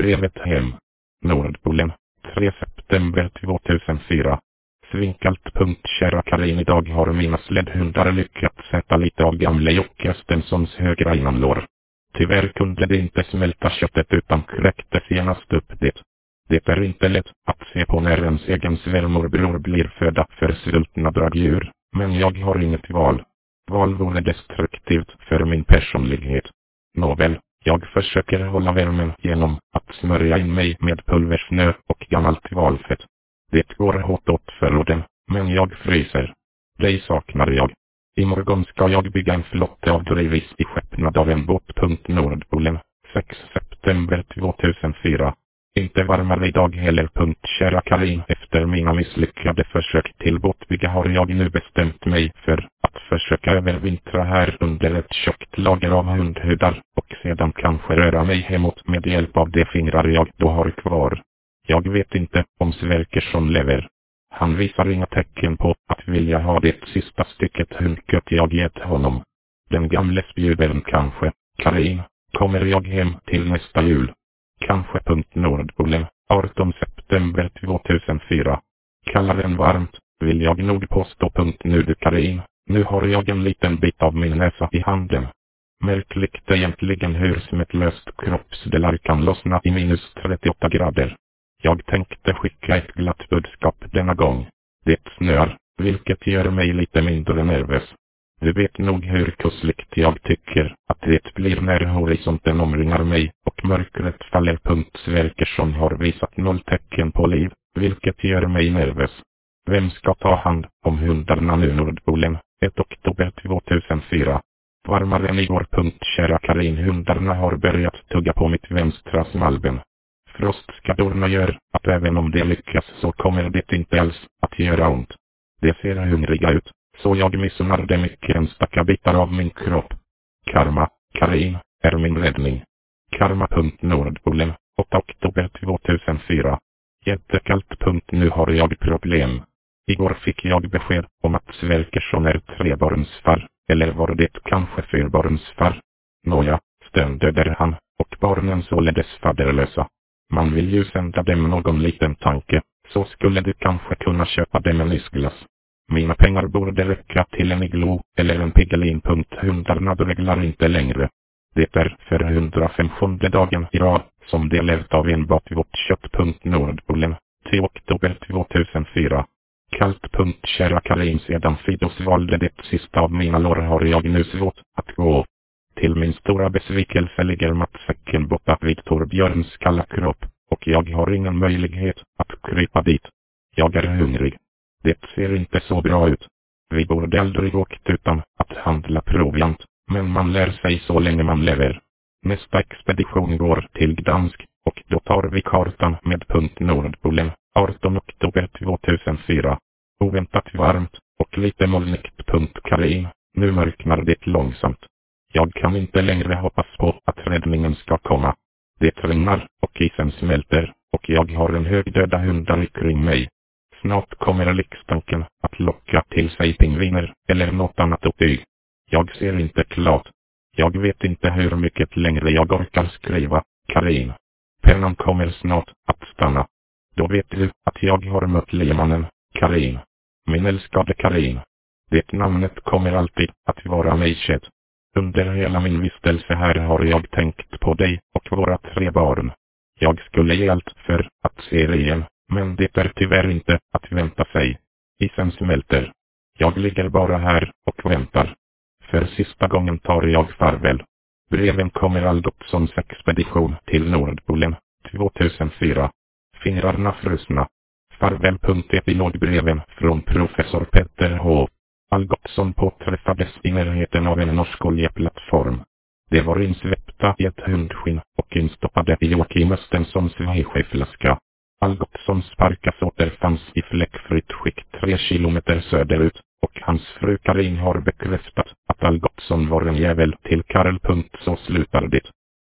Brevet hem. Nordpolen. 3 september 2004. Svinkallt. Kära Karin, idag har mina slädhundar lyckats sätta lite av gamla Jocke Stensons högra innanlår. Tyvärr kunde det inte smälta köttet utan kräkte senast upp det. Det är inte lätt att se på när ens egen svärmorbror blir födda för svultna dragdjur, men jag har inget val. Val vore destruktivt för min personlighet. Nåväl, jag försöker hålla värmen genom att smörja in mig med pulversnö och gammalt valfett. Det går hårt åt förråden, men jag fryser. Dig saknar jag. Imorgon ska jag bygga en flotte av drivis i skeppnad av en båt. Nordpolen. 6 september 2004. Inte varmare idag heller. Kära Karin, efter mina misslyckade försök till båtbygga har jag nu bestämt mig för att försöka övervintra här under ett tjockt lager av hundhudar och sedan kanske röra mig hemåt med hjälp av de fingrar jag då har kvar. Jag vet inte om Sverkersson lever. Han visar inga tecken på att vilja ha det sista stycket hundkött jag gett honom. Den gamle spjudern kanske. Karin, kommer jag hem till nästa jul? Kanske. Nordpolen. 18 september 2004. Kallare än varmt, vill jag nog påstå. Nu du Karin, nu har jag en liten bit av min näsa i handen. Märkligt egentligen hur smittlöst kroppsdelar kan lossna i minus 38 grader. Jag tänkte skicka ett glatt budskap denna gång. Det snör, vilket gör mig lite mindre nervös. Du vet nog hur kusligt jag tycker att det blir när horisonten omringar mig och mörkret faller. Sverkersson har visat noll tecken på liv, vilket gör mig nervös. Vem ska ta hand om hundarna nu? Nordpolen. 1 oktober 2004. Varmare än igår. Kära Karin, hundarna har börjat tugga på mitt vänstra smalben. Frostskadorna gör att även om det lyckas så kommer det inte alls att göra ont. De ser hungriga ut, så jag missunnar dem mycket enstaka bitar av min kropp. Karma, Karin, är min räddning. Karma. Nordpolen. 8 oktober 2004. Jättekallt. Nu har jag problem. Igår fick jag besked om att Sverkersson är 3-barnsfar, eller var det kanske 4-barnsfar? Nåja, stendöder han, och barnen således faderlösa. Man vill ju sända dem någon liten tanke, så skulle du kanske kunna köpa dem en isglass. Mina pengar borde räcka till en iglo eller en Piggelin. Hundarna dreglar inte längre. Det är för 105:e dagen i rad som de levt av enbart vårt kött. Nordpolen. 10 oktober 2004. Kallt. Kära Karin, sedan Fido svalde det sista av mina lår har jag nu svårt att gå. Till min stora besvikelse ligger matsäcken borta vid Torbjörns kalla kropp, och jag har ingen möjlighet att krypa dit. Jag är hungrig. Det ser inte så bra ut. Vi borde aldrig åkt utan att handla proviant, men man lär sig så länge man lever. Nästa expedition går till Gdansk, och då tar vi kartan med Nordpolen. 18 oktober 2004. Oväntat varmt och lite molnigt. Karin, nu mörknar det långsamt. Jag kan inte längre hoppas på att räddningen ska komma. Det regnar och isen smälter, och jag har en hög döda hundar kring mig. Snart kommer likstanken att locka till sig pingviner eller något annat otyg. Jag ser inte klart. Jag vet inte hur mycket längre jag orkar skriva, Karin. Pennan kommer snart att stanna. Då vet du att jag har mött lemannen, Karin. Min älskade Karin. Det namnet kommer alltid att vara mig kärt. Under hela min vistelse här har jag tänkt på dig och våra 3 barn. Jag skulle ge allt för att se dig igen, men det är tyvärr inte att vänta sig. Isen smälter. Jag ligger bara här och väntar. För sista gången tar jag farväl. Breven kommer Algotssons expedition till Nordpolen. 2004. Fingrarna frusna. Farväl. Epilogbreven från professor Petter H. Algotsson påträffades i närheten av en norsk oljeplattform. De var insvepta i ett hundskinn och instoppade i Joakim Östenssons Weissflaska. Algotssons parkas återfanns i fläckfritt skick 3 kilometer söderut, och hans fru Karin har bekräftat att Algotsson var en jävel till Karl. Så slutar det.